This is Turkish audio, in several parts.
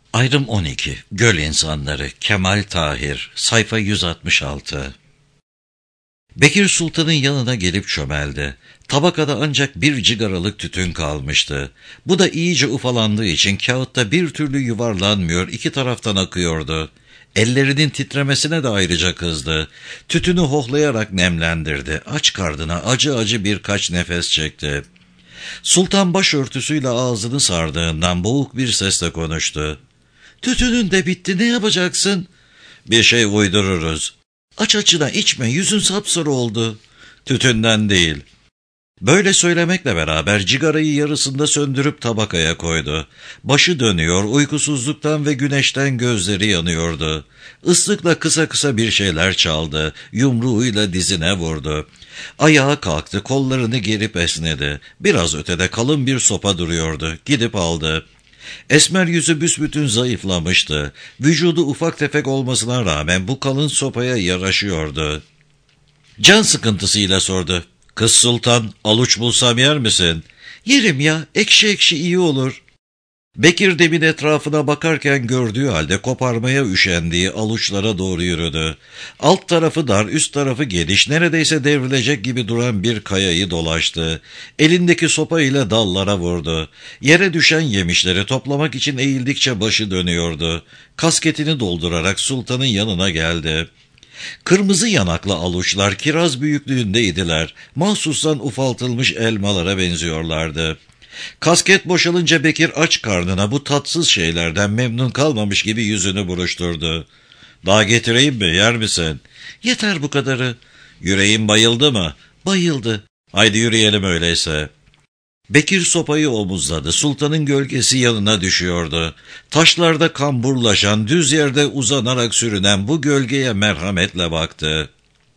Ayrım 12. Göl İnsanları. Kemal Tahir. Sayfa 166. Bekir Sultan'ın yanına gelip çömeldi. Tabakada ancak bir cigaralık tütün kalmıştı. Bu da iyice ufalandığı için kağıtta bir türlü yuvarlanmıyor, iki taraftan akıyordu. Ellerinin titremesine de ayrıca kızdı. Tütünü hohlayarak nemlendirdi. Aç karnına acı acı birkaç nefes çekti. Sultan başörtüsüyle ağzını sardığından boğuk bir sesle konuştu. "Tütünün de bitti, ne yapacaksın?" "Bir şey uydururuz." "Aç açına içme, yüzün sapsarı oldu." "Tütünden değil." Böyle söylemekle beraber cigarayı yarısında söndürüp tabakaya koydu. Başı dönüyor, uykusuzluktan ve güneşten gözleri yanıyordu. Islıkla kısa kısa bir şeyler çaldı, yumruğuyla dizine vurdu. Ayağa kalktı, kollarını gerip esnedi. Biraz ötede kalın bir sopa duruyordu, gidip aldı. Esmer yüzü büsbütün zayıflamıştı. Vücudu ufak tefek olmasına rağmen bu kalın sopaya yaraşıyordu. Can sıkıntısıyla sordu. "Kız Sultan, aluç bulsam yer misin?" "Yerim ya, ekşi ekşi iyi olur." Bekir demin etrafına bakarken gördüğü halde koparmaya üşendiği aluçlara doğru yürüdü. Alt tarafı dar, üst tarafı geniş, neredeyse devrilecek gibi duran bir kayayı dolaştı. Elindeki sopa ile dallara vurdu. Yere düşen yemişleri toplamak için eğildikçe başı dönüyordu. Kasketini doldurarak sultanın yanına geldi. Kırmızı yanaklı aluçlar kiraz büyüklüğündeydiler. Mahsustan ufaltılmış elmalara benziyorlardı. Kasket boşalınca Bekir aç karnına bu tatsız şeylerden memnun kalmamış gibi yüzünü buruşturdu. "Daha getireyim mi, yer misin?" "Yeter bu kadarı." "Yüreğin bayıldı mı?" "Bayıldı." "Haydi yürüyelim öyleyse." Bekir sopayı omuzladı. Sultanın gölgesi yanına düşüyordu. Taşlarda kamburlaşan, düz yerde uzanarak sürünen bu gölgeye merhametle baktı.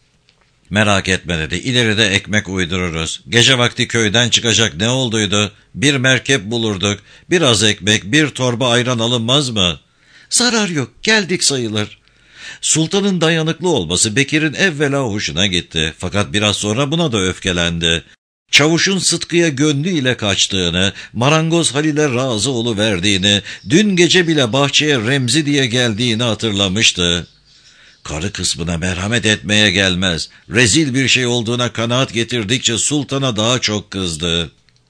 "Merak etme," dedi, "İleride ekmek uydururuz. Gece vakti köyden çıkacak ne olduydu? Bir merkep bulurduk. Biraz ekmek, bir torba ayran alınmaz mı?" "Zarar yok, geldik sayılır." Sultanın dayanıklı olması Bekir'in evvela hoşuna gitti. Fakat biraz sonra buna da öfkelendi. Çavuşun Sıtkı'ya gönlü ile kaçtığını, marangoz Halil'e razı oluverdiğini, dün gece bile bahçeye Remzi diye geldiğini hatırlamıştı. Karı kısmına merhamet etmeye gelmez. Rezil bir şey olduğuna kanaat getirdikçe sultana daha çok kızdı.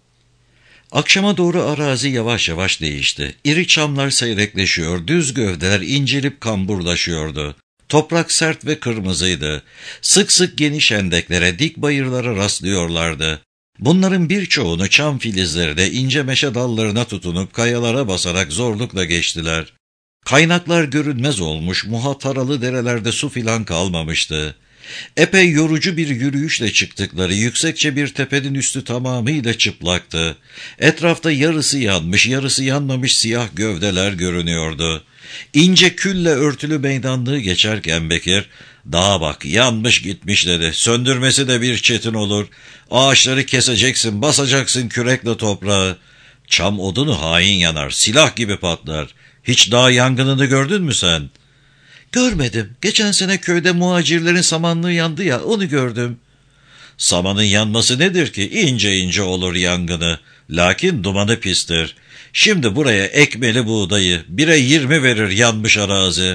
Akşama doğru arazi yavaş yavaş değişti. İri çamlar seyrekleşiyor, düz gövdeler incelip kamburlaşıyordu. Toprak sert ve kırmızıydı. Sık sık geniş endeklere, dik bayırlara rastlıyorlardı. Bunların birçoğunu çam filizleri de ince meşe dallarına tutunup kayalara basarak zorlukla geçtiler. Kaynaklar görünmez olmuş, muhataralı derelerde su filan kalmamıştı. Epey yorucu bir yürüyüşle çıktıkları yüksekçe bir tepenin üstü tamamıyla çıplaktı. Etrafta yarısı yanmış, yarısı yanmamış siyah gövdeler görünüyordu. İnce külle örtülü meydanlığı geçerken Bekir, "Dağa bak, yanmış gitmiş," dedi. "Söndürmesi de bir çetin olur. Ağaçları keseceksin, basacaksın kürekle toprağı. Çam odunu hain yanar, silah gibi patlar. Hiç dağ yangınını gördün mü sen?" "Görmedim. Geçen sene köyde muhacirlerin samanlığı yandı ya, onu gördüm." "Samanın yanması nedir ki? İnce ince olur yangını. Lakin dumanı pistir. Şimdi buraya ekmeli buğdayı, 1'e 20 verir yanmış arazi."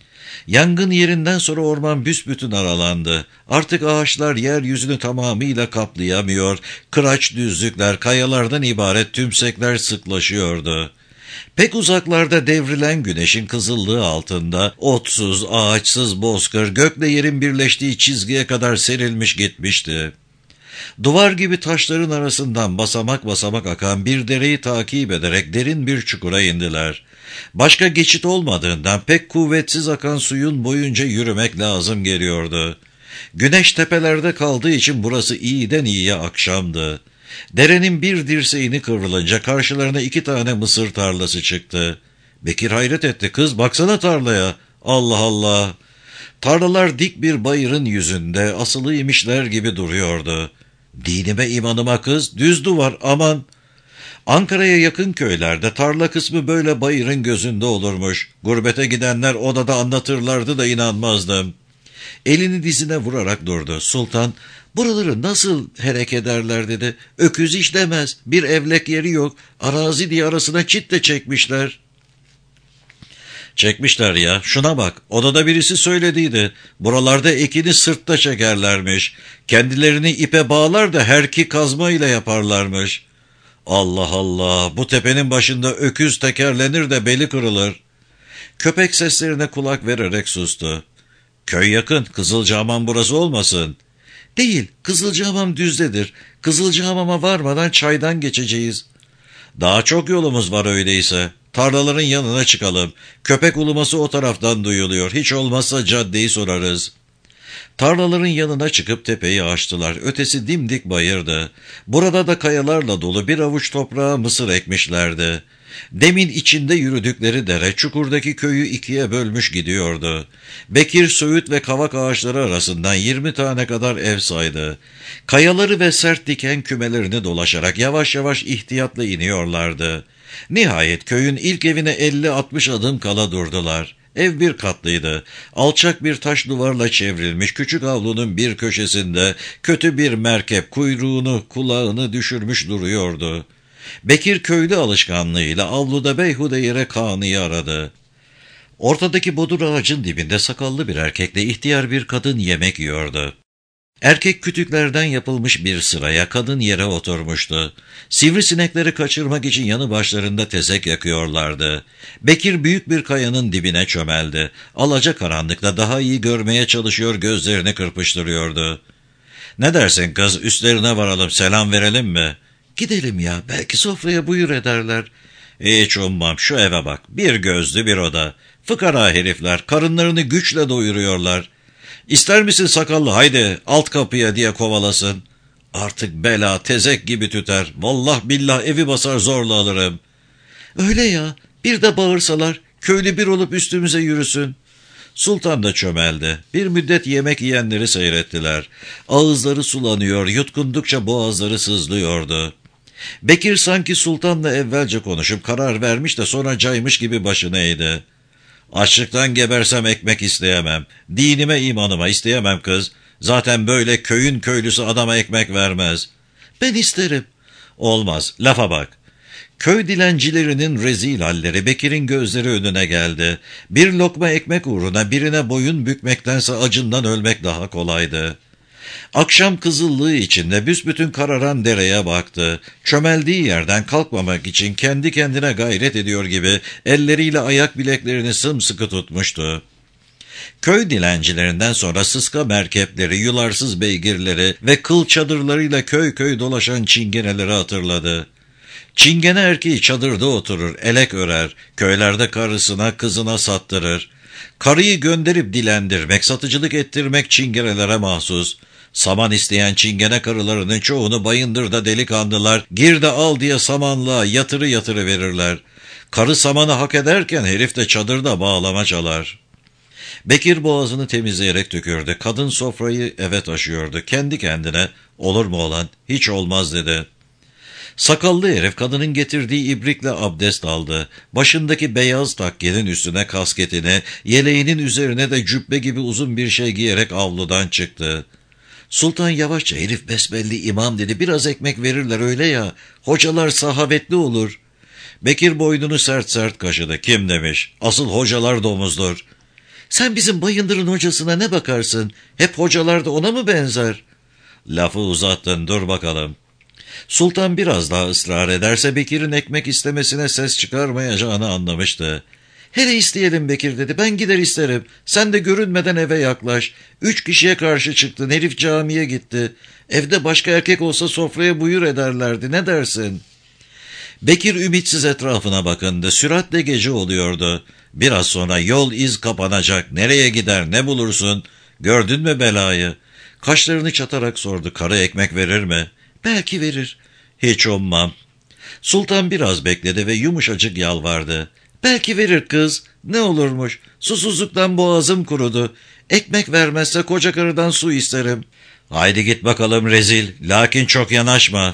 Yangın yerinden sonra orman büsbütün aralandı. Artık ağaçlar yeryüzünü tamamıyla kaplayamıyor, kıraç düzlükler, kayalardan ibaret tümsekler sıklaşıyordu. Pek uzaklarda devrilen güneşin kızıllığı altında otsuz, ağaçsız bozkır gökle yerin birleştiği çizgiye kadar serilmiş gitmişti. Duvar gibi taşların arasından basamak basamak akan bir dereyi takip ederek derin bir çukura indiler. Başka geçit olmadığından pek kuvvetsiz akan suyun boyunca yürümek lazım geliyordu. Güneş tepelerde kaldığı için burası iyiden iyiye akşamdı. Derenin bir dirseğini kıvrılınca karşılarına 2 tane mısır tarlası çıktı. Bekir hayret etti. "Kız, baksana tarlaya." "Allah Allah!" Tarlalar dik bir bayırın yüzünde asılı imişler gibi duruyordu. "Dinime imanıma kız, düz duvar, aman!" Ankara'ya yakın köylerde tarla kısmı böyle bayırın gözünde olurmuş. Gurbete gidenler odada anlatırlardı da inanmazdım. Elini dizine vurarak durdu. Sultan, "Buraları nasıl herek ederler?" dedi. "Öküz işlemez, bir evlek yeri yok, arazi diye arasına çit de çekmişler." Çekmişler ya, şuna bak, odada birisi söylediydi. Buralarda ekini sırtta çekerlermiş. Kendilerini ipe bağlar da herki kazma ile yaparlarmış. Allah Allah, bu tepenin başında öküz tekerlenir de beli kırılır. Köpek seslerine kulak vererek sustu. Köy yakın, Kızılcahamam burası olmasın? Değil, Kızılcahamam düzdedir. Kızılcahamam'a varmadan çaydan geçeceğiz. Daha çok yolumuz var öyleyse. Tarlaların yanına çıkalım. Köpek uluması o taraftan duyuluyor. Hiç olmazsa caddeyi sorarız. Tarlaların yanına çıkıp tepeyi aştılar. Ötesi dimdik bayırdı. Burada da kayalarla dolu bir avuç toprağa mısır ekmişlerdi. Demin içinde yürüdükleri dere çukurdaki köyü ikiye bölmüş gidiyordu. Bekir, söğüt ve kavak ağaçları arasından 20 tane kadar ev saydı. Kayaları ve sert diken kümelerini dolaşarak yavaş yavaş ihtiyatla iniyorlardı. Nihayet köyün ilk evine 50-60 adım kala durdular. Ev bir katlıydı. Alçak bir taş duvarla çevrilmiş küçük avlunun bir köşesinde kötü bir merkep kuyruğunu, kulağını düşürmüş duruyordu. Bekir köylü alışkanlığıyla avluda beyhude yere Kaan'ı aradı. Ortadaki bodur ağacın dibinde sakallı bir erkekle ihtiyar bir kadın yemek yiyordu. Erkek kütüklerden yapılmış bir sıraya, kadın yere oturmuştu. Sivrisinekleri kaçırmak için yanı başlarında tezek yakıyorlardı. Bekir büyük bir kayanın dibine çömeldi. Alacakaranlıkta daha iyi görmeye çalışıyor, gözlerini kırpıştırıyordu. ''Ne dersin kız, üstlerine varalım, selam verelim mi?'' ''Gidelim ya, belki sofraya buyur ederler.'' ''Hiç ummam, şu eve bak, bir gözlü bir oda. Fıkara herifler, karınlarını güçle doyuruyorlar. İster misin sakallı, haydi alt kapıya diye kovalasın. Artık bela tezek gibi tüter. Vallah billah evi basar zorla alırım. Öyle ya, bir de bağırsalar, köylü bir olup üstümüze yürüsün. Sultan da çömeldi. Bir müddet yemek yiyenleri seyrettiler. Ağızları sulanıyor, yutkundukça boğazları sızlıyordu. Bekir sanki sultanla evvelce konuşup karar vermiş de sonra caymış gibi başını eğdi. ''Açlıktan gebersem ekmek isteyemem. Dinime imanıma isteyemem kız. Zaten böyle köyün köylüsü adama ekmek vermez.'' ''Ben isterim.'' ''Olmaz, lafa bak.'' Köy dilencilerinin rezil halleri Bekir'in gözleri önüne geldi. Bir lokma ekmek uğruna birine boyun bükmektense acından ölmek daha kolaydı. Akşam kızıllığı içinde büsbütün kararan dereye baktı. Çömeldiği yerden kalkmamak için kendi kendine gayret ediyor gibi elleriyle ayak bileklerini sımsıkı tutmuştu. Köy dilencilerinden sonra sıska merkepleri, yularsız beygirleri ve kıl çadırlarıyla köy köy dolaşan çingeneleri hatırladı. Çingene erkeği çadırda oturur, elek örer, köylerde karısına, kızına sattırır. Karıyı gönderip dilendirmek, satıcılık ettirmek çingenelere mahsus. Saman isteyen çingene karılarının çoğunu Bayındır'da delikanlılar, gir de al diye samanlığa yatırı yatırı verirler. Karı samanı hak ederken herif de çadırda bağlama çalar. Bekir boğazını temizleyerek tükürdü. Kadın sofrayı eve taşıyordu. Kendi kendine, olur mu olan, hiç olmaz dedi. Sakallı herif kadının getirdiği ibrikle abdest aldı. Başındaki beyaz takkenin üstüne kasketini, yeleğinin üzerine de cübbe gibi uzun bir şey giyerek avludan çıktı. Sultan yavaşça, herif besbelli imam dedi, biraz ekmek verirler öyle ya, hocalar sahavetli olur. Bekir boynunu sert sert kaşıdı. Kim demiş? Asıl hocalar domuzdur. Sen bizim Bayındır'ın hocasına ne bakarsın? Hep hocalar da ona mı benzer? Lafı uzattın, dur bakalım. Sultan biraz daha ısrar ederse Bekir'in ekmek istemesine ses çıkarmayacağını anlamıştı. ''Hele isteyelim Bekir'' dedi. ''Ben gider isterim. Sen de görünmeden eve yaklaş. 3 kişiye karşı çıktın. Herif camiye gitti. Evde başka erkek olsa sofraya buyur ederlerdi. Ne dersin?'' Bekir ümitsiz etrafına bakındı. Süratle gece oluyordu. Biraz sonra yol iz kapanacak. Nereye gider, ne bulursun? Gördün mü belayı? Kaşlarını çatarak sordu. Karı ekmek verir mi? ''Belki verir.'' ''Hiç ummam.'' Sultan biraz bekledi ve yumuşacık yalvardı. ''Belki verir kız. Ne olurmuş? Susuzluktan boğazım kurudu. Ekmek vermezse koca karıdan su isterim.'' ''Haydi git bakalım rezil. Lakin çok yanaşma.''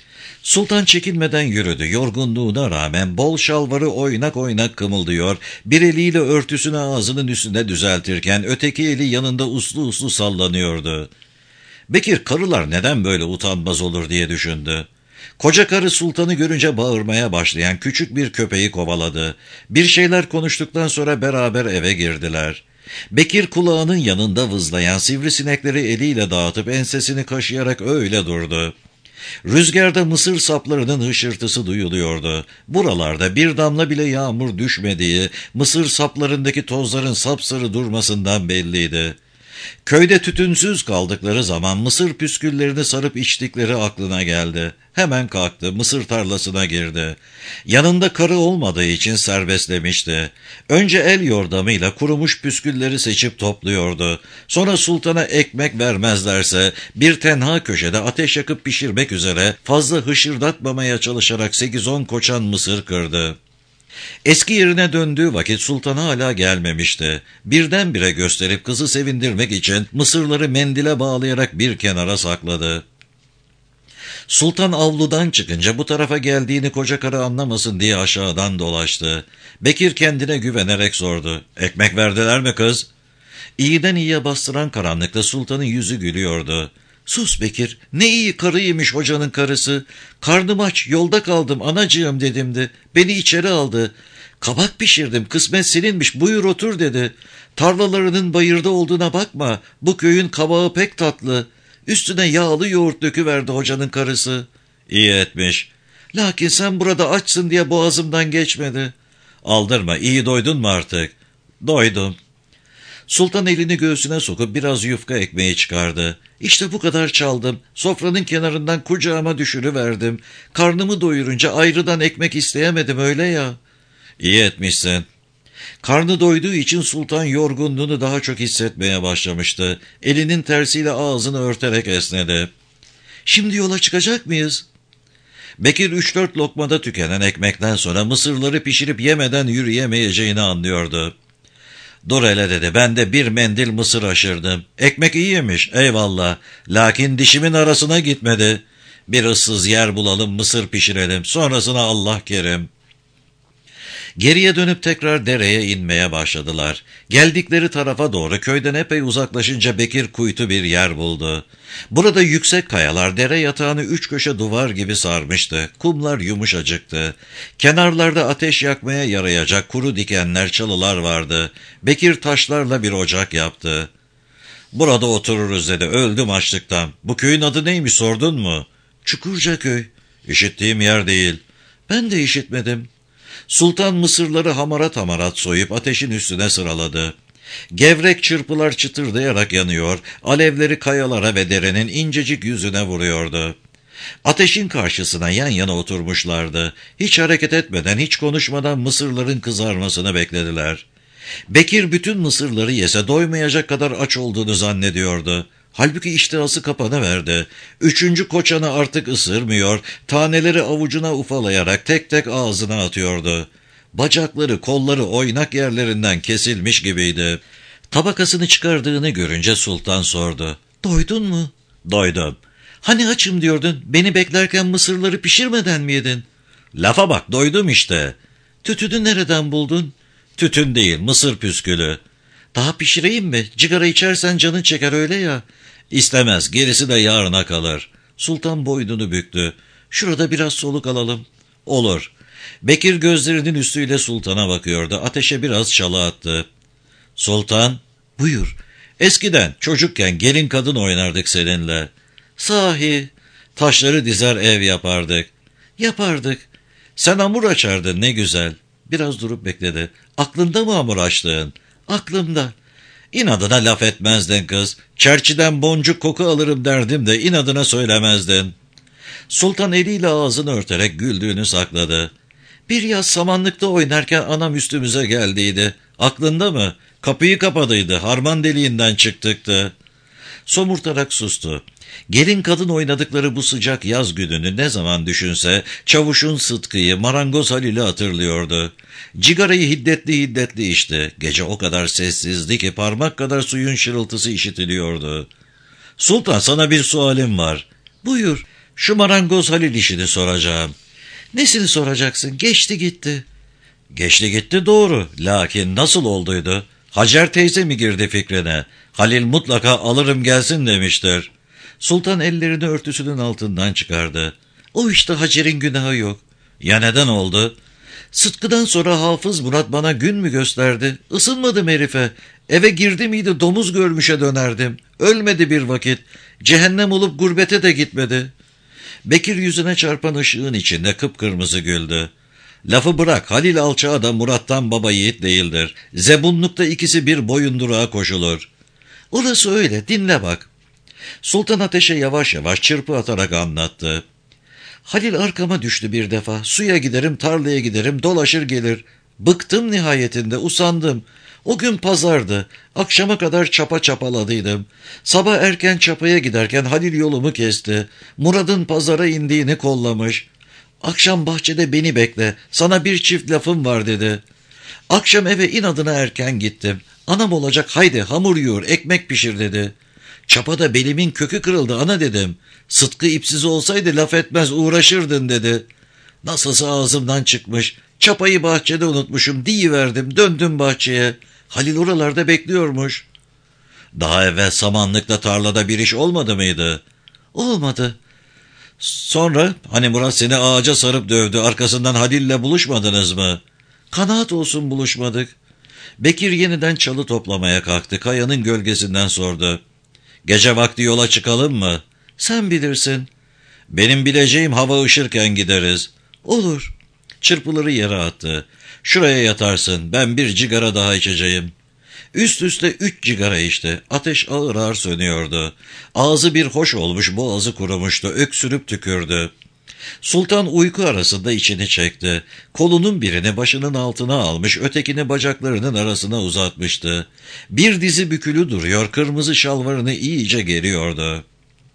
Sultan çekinmeden yürüdü. Yorgunluğuna rağmen bol şalvarı oynak oynak kımıldıyor, bir eliyle örtüsünü ağzının üstünde düzeltirken öteki eli yanında uslu uslu sallanıyordu. Bekir karılar neden böyle utanmaz olur diye düşündü. Koca karı sultanı görünce bağırmaya başlayan küçük bir köpeği kovaladı. Bir şeyler konuştuktan sonra beraber eve girdiler. Bekir kulağının yanında vızlayan sivrisinekleri eliyle dağıtıp ensesini kaşıyarak öyle durdu. Rüzgarda mısır saplarının hışırtısı duyuluyordu. Buralarda bir damla bile yağmur düşmediği, mısır saplarındaki tozların sapsarı durmasından belliydi. Köyde tütünsüz kaldıkları zaman mısır püsküllerini sarıp içtikleri aklına geldi. Hemen kalktı, mısır tarlasına girdi. Yanında karı olmadığı için serbestlemişti. Önce el yordamıyla kurumuş püskülleri seçip topluyordu. Sonra sultana ekmek vermezlerse bir tenha köşede ateş yakıp pişirmek üzere fazla hışırdatmamaya çalışarak 8-10 koçan mısır kırdı. Eski yerine döndüğü vakit sultan hala gelmemişti. Birdenbire gösterip kızı sevindirmek için mısırları mendile bağlayarak bir kenara sakladı. Sultan avludan çıkınca bu tarafa geldiğini koca karı anlamasın diye aşağıdan dolaştı. Bekir kendine güvenerek sordu. "Ekmek verdiler mi kız?" İyiden iyiye bastıran karanlıkta sultanın yüzü gülüyordu. "Sus Bekir, ne iyi karıymış hocanın karısı. Karnım aç, yolda kaldım, anacığım dedimdi. Beni içeri aldı. Kabak pişirdim, kısmet seninmiş, buyur otur dedi. Tarlalarının bayırda olduğuna bakma, bu köyün kabağı pek tatlı. Üstüne yağlı yoğurt döküverdi hocanın karısı." "İyi etmiş. Lakin sen burada açsın diye boğazımdan geçmedi." "Aldırma, iyi doydun mu artık?" "Doydum." Sultan elini göğsüne sokup biraz yufka ekmeği çıkardı. "İşte bu kadar çaldım. Sofranın kenarından kucağıma düşürüverdim. Karnımı doyurunca ayrıdan ekmek isteyemedim öyle ya." "İyi etmişsin." Karnı doyduğu için sultan yorgunluğunu daha çok hissetmeye başlamıştı. Elinin tersiyle ağzını örterek esnedi. "Şimdi yola çıkacak mıyız?" Bekir 3-4 lokmada tükenen ekmekten sonra mısırları pişirip yemeden yürüyemeyeceğini anlıyordu. "Dur hele" dedi, "ben de bir mendil mısır aşırdım. Ekmek iyiymiş, eyvallah. Lakin dişimin arasına gitmedi. Bir ıssız yer bulalım, mısır pişirelim. Sonrasına Allah kerim." Geriye dönüp tekrar dereye inmeye başladılar. Geldikleri tarafa doğru köyden epey uzaklaşınca Bekir kuytu bir yer buldu. Burada yüksek kayalar dere yatağını 3 köşe duvar gibi sarmıştı. Kumlar yumuşacıktı. Kenarlarda ateş yakmaya yarayacak kuru dikenler, çalılar vardı. Bekir taşlarla bir ocak yaptı. "Burada otururuz" dedi, "öldüm açlıktan. Bu köyün adı neymiş sordun mu?" "Çukurcaköy." "İşittiğim yer değil." "Ben de işitmedim." Sultan mısırları hamarat hamarat soyup ateşin üstüne sıraladı. Gevrek çırpılar çıtırdayarak yanıyor, alevleri kayalara ve derenin incecik yüzüne vuruyordu. Ateşin karşısına yan yana oturmuşlardı. Hiç hareket etmeden, hiç konuşmadan mısırların kızarmasını beklediler. Bekir bütün mısırları yese doymayacak kadar aç olduğunu zannediyordu. Halbuki iştihası kapanıverdi. 3. koçanı artık ısırmıyor, taneleri avucuna ufalayarak tek tek ağzına atıyordu. Bacakları, kolları oynak yerlerinden kesilmiş gibiydi. Tabakasını çıkardığını görünce sultan sordu. "Doydun mu?" "Doydum." "Hani açım diyordun, beni beklerken mısırları pişirmeden mi yedin?" "Lafa bak, doydum işte." "Tütünü nereden buldun?" "Tütün değil, mısır püskülü." "Daha pişireyim mi? Cigara içersen canın çeker öyle ya." "İstemez, gerisi de yarına kalır." Sultan boynunu büktü. "Şurada biraz soluk alalım." "Olur." Bekir gözlerinin üstüyle sultana bakıyordu. Ateşe biraz çalı attı. "Sultan." "Buyur." "Eskiden çocukken gelin kadın oynardık seninle." "Sahi." "Taşları dizer ev yapardık." "Yapardık." "Sen hamur açardın ne güzel." Biraz durup bekledi. "Aklında mı hamur açtığın?" "Aklımda." "İnadına laf etmezdin kız. Çerçiden boncuk koku alırım derdim de inadına söylemezdin." Sultan eliyle ağzını örterek güldüğünü sakladı. "Bir yaz samanlıkta oynarken anam üstümüze geldiydi. Aklında mı? Kapıyı kapadıydı. Harman deliğinden çıktıktı." Somurtarak sustu. Gelin kadın oynadıkları bu sıcak yaz gününü ne zaman düşünse Çavuş'un Sıtkı'yı, Marangoz Halil'i hatırlıyordu. Cigarayı hiddetli hiddetli içti. Gece o kadar sessizdi ki parmak kadar suyun şırıltısı işitiliyordu. "Sultan, sana bir sualim var." "Buyur." "Şu Marangoz Halil işini soracağım." "Nesini soracaksın? Geçti gitti." "Geçti gitti doğru. Lakin nasıl olduydu? Hacer teyze mi girdi fikrine? Halil mutlaka alırım gelsin demiştir." Sultan ellerini örtüsünün altından çıkardı. O işte Hacer'in günahı yok. Ya neden oldu? Sıtkı'dan sonra Hafız Murat bana gün mü gösterdi? Isınmadım herife. Eve girdi miydi domuz görmüşe dönerdim. Ölmedi bir vakit. Cehennem olup gurbete de gitmedi. Bekir yüzüne çarpan ışığın içinde kıpkırmızı güldü. Lafı bırak, Halil alçağı da Murat'tan baba yiğit değildir. Zebunlukta ikisi bir boyunduruğa koşulur. Orası öyle, dinle bak. Sultan Ateş'e yavaş yavaş çırpı atarak anlattı. Halil arkama düştü bir defa. Suya giderim, tarlaya giderim, dolaşır gelir. Bıktım nihayetinde, usandım. O gün pazardı. Akşama kadar çapa çapaladıydım. Sabah erken çapaya giderken Halil yolumu kesti. Murad'ın pazara indiğini kollamış. Akşam bahçede beni bekle, sana bir çift lafım var dedi. Akşam eve inadına erken gittim. Anam olacak, haydi hamur yoğur, ekmek pişir dedi. Çapada belimin kökü kırıldı ana dedim. Sıtkı ipsiz olsaydı laf etmez uğraşırdın dedi. Nasılsa ağzımdan çıkmış. Çapayı bahçede unutmuşum diyiverdim, döndüm bahçeye. Halil oralarda bekliyormuş. Daha evvel samanlıkla tarlada bir iş olmadı mıydı? Olmadı. Sonra hani Murat seni ağaca sarıp dövdü, arkasından Halil'le buluşmadınız mı? Kanaat olsun buluşmadık. Bekir yeniden çalı toplamaya kalktı, kayanın gölgesinden sordu. Gece vakti yola çıkalım mı? Sen bilirsin. Benim bileceğim hava ışırken gideriz. Olur. Çırpıları yere attı. Şuraya yatarsın, ben bir cigara daha içeceğim. Üst üste 3 cigara içti. Ateş ağır ağır sönüyordu. Ağzı bir hoş olmuş, boğazı kurumuştu. Öksürüp tükürdü. Sultan uyku arasında içini çekti. Kolunun birini başının altına almış, ötekini bacaklarının arasına uzatmıştı. Bir dizi bükülü duruyor, kırmızı şalvarını iyice geriyordu.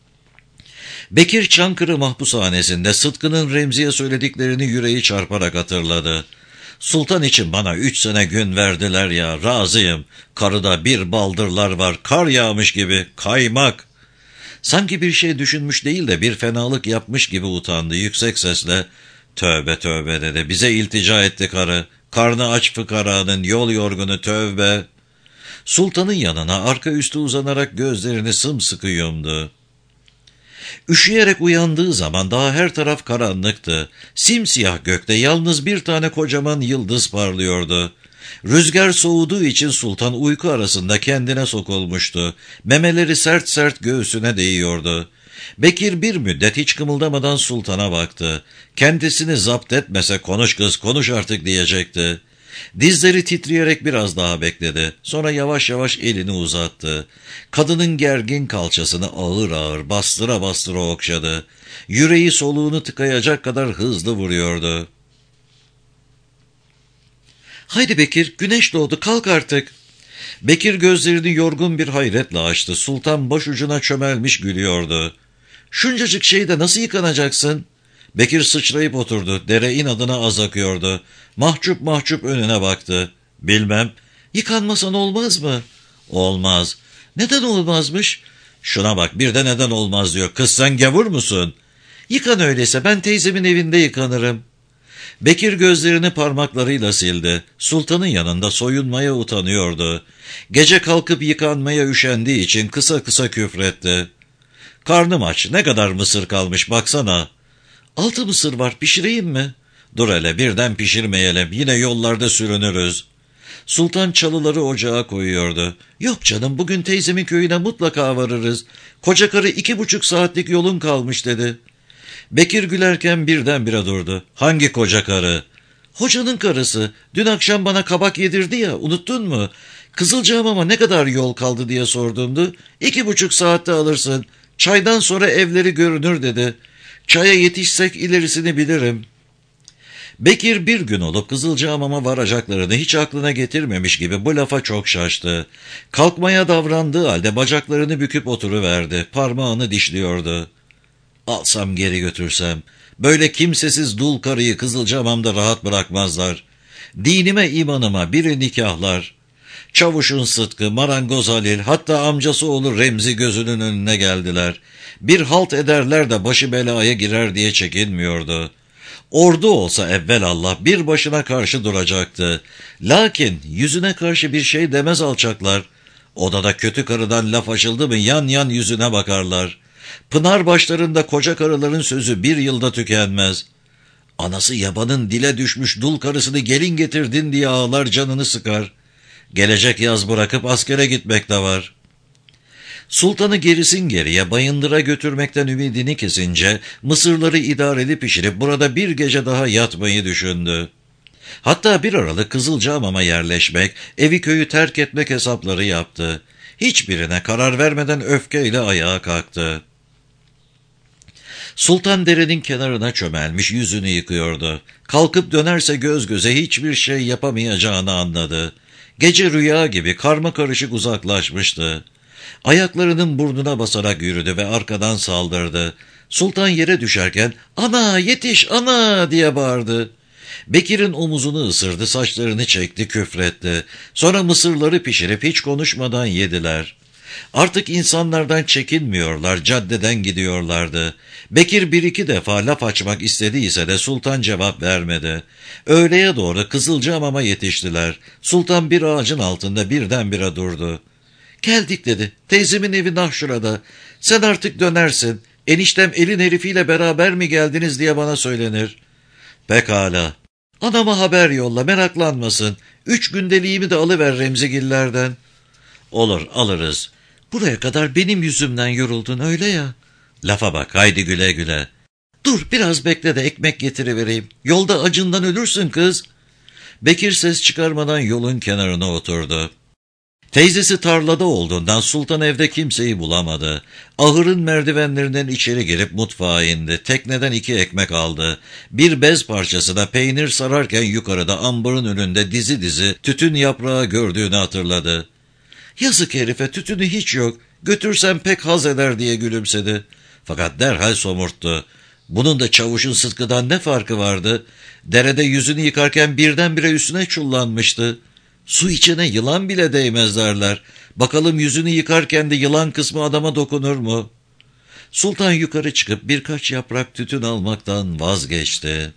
Bekir Çankırı mahpushanesinde Sıtkı'nın Remzi'ye söylediklerini yüreği çarparak hatırladı. Sultan için bana 3 sene gün verdiler ya, razıyım. Karıda bir baldırlar var, kar yağmış gibi, kaymak. Sanki bir şey düşünmüş değil de bir fenalık yapmış gibi utandı yüksek sesle. Tövbe tövbe dedi, bize iltica etti karı. Karnı aç fıkaranın, yol yorgunu tövbe. Sultanın yanına arka üstü uzanarak gözlerini sımsıkı yumdu. Üşüyerek uyandığı zaman daha her taraf karanlıktı. Simsiyah gökte yalnız bir tane kocaman yıldız parlıyordu. Rüzgar soğuduğu için sultan uyku arasında kendine sokulmuştu. Memeleri sert sert göğsüne değiyordu. Bekir bir müddet hiç kımıldamadan sultana baktı. Kendisini zapt etmese konuş kız konuş artık diyecekti. Dizleri titreyerek biraz daha bekledi. Sonra yavaş yavaş elini uzattı. Kadının gergin kalçasını ağır ağır bastıra bastıra okşadı. Yüreği soluğunu tıkayacak kadar hızlı vuruyordu. Haydi Bekir, güneş doğdu, kalk artık. Bekir gözlerini yorgun bir hayretle açtı. Sultan başucuna çömelmiş gülüyordu. Şuncacık şeyde nasıl yıkanacaksın? Bekir sıçrayıp oturdu. Dere inadına az akıyordu. Mahcup mahcup önüne baktı. Bilmem. Yıkanmasan olmaz mı? Olmaz. Neden olmazmış? Şuna bak, bir de neden olmaz diyor. Kız sen gavur musun? Yıkan öyleyse, ben teyzemin evinde yıkanırım. Bekir gözlerini parmaklarıyla sildi. Sultanın yanında soyunmaya utanıyordu. Gece kalkıp yıkanmaya üşendiği için kısa kısa küfretti. Karnım aç, ne kadar mısır kalmış baksana. 6 mısır var, pişireyim mi? Dur hele, birden pişirmeyelim, yine yollarda sürünürüz. Sultan çalıları ocağa koyuyordu. Yok canım, bugün teyzemin köyüne mutlaka varırız. Koca karı 2,5 saatlik yolun kalmış dedi. Bekir gülerken birdenbire durdu. Hangi koca karı? Hocanın karısı. Dün akşam bana kabak yedirdi ya, unuttun mu? Kızılcahamam'a ne kadar yol kaldı diye sorduğumdu. 2,5 saatte alırsın. Çaydan sonra evleri görünür dedi. Çaya yetişsek ilerisini bilirim. Bekir bir gün olup Kızılcahamam'a varacaklarını hiç aklına getirmemiş gibi bu lafa çok şaştı. Kalkmaya davrandığı halde bacaklarını büküp oturuverdi. Parmağını dişliyordu. Alsam geri götürsem, böyle kimsesiz dul karıyı Kızılcahamam'da rahat bırakmazlar. Dinime imanıma biri nikahlar. Çavuşun Sıtkı, marangoz Halil, hatta amcası oğlu Remzi gözünün önüne geldiler. Bir halt ederler de başı belaya girer diye çekinmiyordu. Ordu olsa evvelallah bir başına karşı duracaktı. Lakin yüzüne karşı bir şey demez alçaklar. Odada kötü karıdan laf açıldı mı yan yan yüzüne bakarlar. Pınar başlarında koca karıların sözü bir yılda tükenmez. Anası yabanın dile düşmüş dul karısını gelin getirdin diye ağlar, canını sıkar. Gelecek yaz bırakıp askere gitmek de var. Sultanı gerisin geriye Bayındır'a götürmekten ümidini kesince mısırları idareli pişirip burada bir gece daha yatmayı düşündü. Hatta bir aralık Kızılcahamam'a yerleşmek, evi köyü terk etmek hesapları yaptı. Hiçbirine karar vermeden öfkeyle ayağa kalktı. Sultan derenin kenarına çömelmiş yüzünü yıkıyordu. Kalkıp dönerse göz göze hiçbir şey yapamayacağını anladı. Gece rüya gibi karmakarışık uzaklaşmıştı. Ayaklarının burnuna basarak yürüdü ve arkadan saldırdı. Sultan yere düşerken "Ana, yetiş ana!" diye bağırdı. Bekir'in omuzunu ısırdı, saçlarını çekti, küfretti. Sonra mısırları pişirip hiç konuşmadan yediler. Artık insanlardan çekinmiyorlar, caddeden gidiyorlardı. Bekir bir iki defa laf açmak istediyse de Sultan cevap vermedi. Öğleye doğru Kızılcahamam'a yetiştiler. Sultan bir ağacın altında birdenbire durdu. "Geldik," dedi. "Teyzemin evi nah şurada. Sen artık dönersin. Eniştem elin herifiyle beraber mi geldiniz diye bana söylenir." "Pekala. Anama haber yolla, meraklanmasın. 3 gündeliğimi de alıver Remzigillerden." "Olur, alırız. Buraya kadar benim yüzümden yoruldun öyle ya." "Lafa bak, haydi güle güle." "Dur biraz bekle de ekmek getirivereyim. Yolda acından ölürsün kız." Bekir ses çıkarmadan yolun kenarına oturdu. Teyzesi tarlada olduğundan Sultan evde kimseyi bulamadı. Ahırın merdivenlerinden içeri girip mutfağa indi. Tekneden 2 ekmek aldı. Bir bez parçasına peynir sararken yukarıda ambarın önünde dizi dizi tütün yaprağı gördüğünü hatırladı. "Yazık herife, tütünü hiç yok. Götürsem pek haz eder," diye gülümsedi. Fakat derhal somurttu. Bunun da Çavuş'un Sıtkı'dan ne farkı vardı? Derede yüzünü yıkarken birdenbire üstüne çullanmıştı. Su içine yılan bile değmez derler. Bakalım yüzünü yıkarken de yılan kısmı adama dokunur mu? Sultan yukarı çıkıp birkaç yaprak tütün almaktan vazgeçti.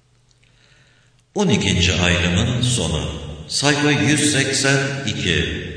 12. ayrımın sonu. Sayfa 182.